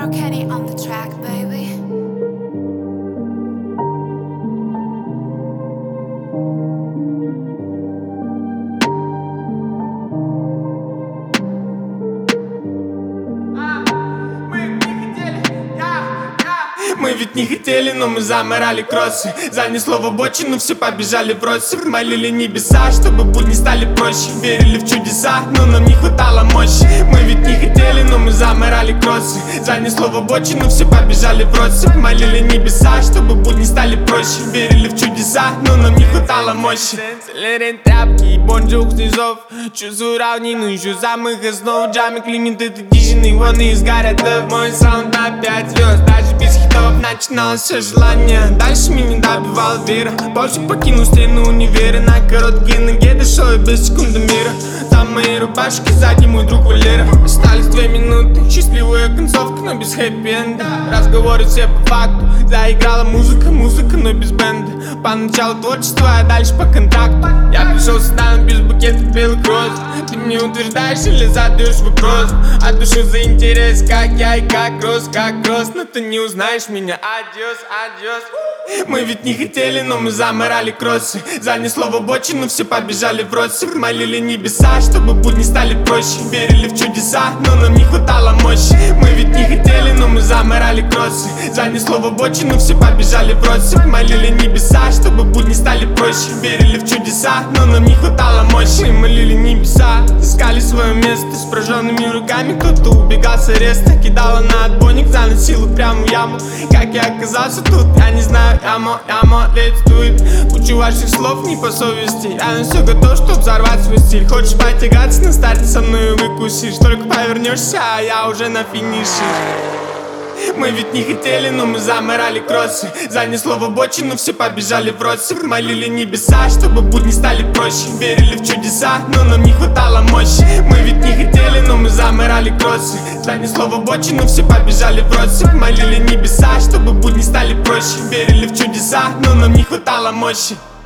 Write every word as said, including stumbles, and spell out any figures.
Kenny on the track, baby. Мы ведь не хотели, но мы заморали кроссы. Занесло в обочину, все побежали в россыпь. Молили небеса, чтобы будни стали проще. Верили в чудеса, но нам не хватало мощи. Мы ведь не хотели, но мы заморали кроссы. Занесло в обочину, все побежали в россыпь. Молили небеса, чтобы будни стали проще. Верили в чудеса, но нам не хватало мощи. Целерен тряпки и бонжук снизов. Чувствую равнину, ищу самых основ. Джами, климент, это дичины, вон сгорят. Мой саунд на пять звезд, даже без хитов. Начиналось все желание, дальше меня добивала вера. Позже покинул стену универа. На короткие ноги дошел и без секунды мира. Там мои рубашки, сзади мой друг Валера. Остались две минуты, счастливая концовка, но без хэппи-энда. Разговоры все по факту, заиграла музыка, музыка, но без бенда. Поначалу творчество, а дальше по контракту. Я пришел сюда, но без букета белых роз. Ты мне утверждаешь или задаешь вопрос? От души за интерес, как я и как рос, как рос. Но ты не узнаешь меня, адьос, адьос. Мы ведь не хотели, но мы заморали кроссы. Занесло в обочину, все побежали в россыпь. Молили небеса, чтобы будни стали проще. Верили в чудеса, но нам не хватало мощи. Мы ведь не хотели, но мы заморали кроссы. Занесло в обочину, все побежали в россыпь. Молили небеса, чтобы будни стали проще. Верили в чудеса, но нам не хватало мощи. Мы молили небеса, искали свое место. С прожженными руками кто-то убегал с ареста. Кидала на отбойник, заносила прямо в яму. Как я оказался тут, я не знаю. Ямо, ямо, let's do it. Кучу ваших слов не по совести. Я на все готов, чтоб взорвать свой стиль. Хочешь потягаться на старте со мной выкусишь. Только повернешься, а я уже на финише. Мы ведь не хотели, но мы заморали кроссы. Занесло в обочину, все побежали в россыпь. Молили небеса, чтобы будни стали проще. Верили в чудеса, но нам не хватало мощи. Мы ведь не хотели, но мы заморали кроссы. Занесло в обочину, все побежали в россыпь. Молили небеса, чтобы будни стали проще. Верили в чудеса, но нам не хватало мощи.